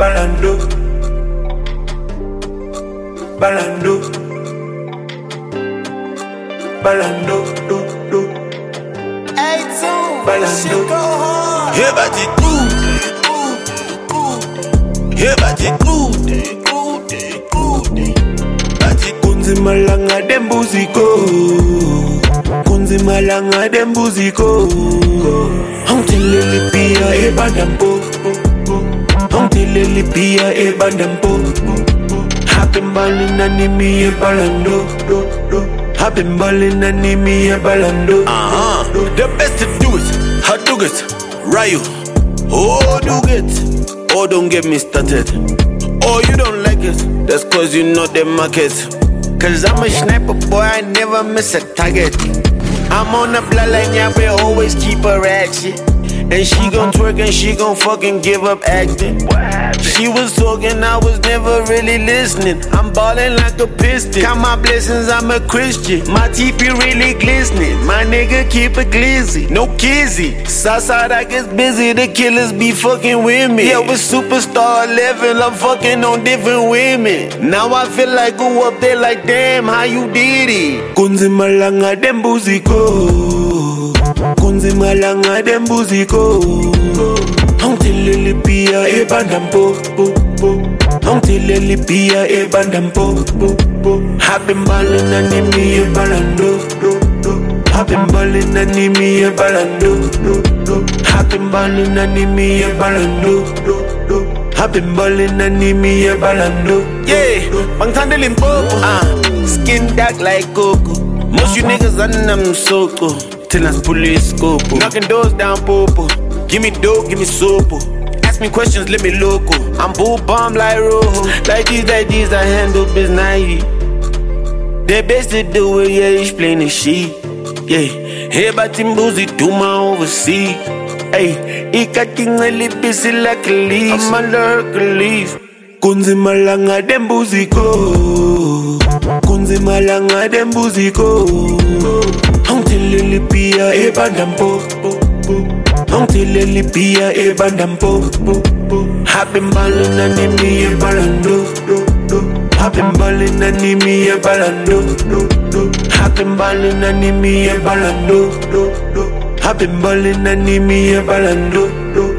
balando, balando, balando, do. Balando. Hear about it, hear about it, Kunzi malanga dembuziko, kunzi malanga dembuziko. Hongtilili pia e bandampo, hongtilili pia e bandampo. Happen ballin' animi e balando, happen ballin' animi e balando. The best to do it, how do it, Ryu. Oh, do it, oh, don't get me started. Oh, you don't like it, that's cause you know the market. Cause I'm a sniper, boy, I never miss a target. I'm on the bloodline, yeah, we always keep her ratchet. And she gon' twerk and she gon' fucking give up acting. She was talking, I was never really listening. I'm ballin' like a piston. Count my blessings, I'm a Christian. My teeth be really glistening. My nigga keep it glizzy, no kizzy. Southside, I get busy, the killers be fucking with me. Yeah, with superstar level, I'm fucking on different women. Now I feel like go up there like, damn, how you did it? Kunzi malanga dembuziko, kunzi malanga dembuziko. Hongtilili pia e bandampo, hongtilili pia e bandampo. Happen ballin' animi e balando, happen ballin' animi e balando, happen ballin' animi e balando, happen ballin' animi e balando. Yeah, Bangtande Limpopo, skin dark like cocoa. Most you niggas on them soko. Till police scope. Knocking doors down, popo. Give me dope, give me sopo. Ask me questions, let me loco. I'm bull bomb like Rojo. Like these, I handle business. The best to do it, yeah, explain the shit. Yeah, hear about Timbuzi, do my overseas. Hey, ikatingali busy like a leaf. I'm under Hercules. Kunzi malanga dembuziko, kunzi malanga dembuziko. Hongtilili pia e bandampo, hongtilili pia e bandampo. Happen ballin' animi e balando, happen ballin' animi e balando, happen ballin' animi e balando, happen ballin' animi e balando.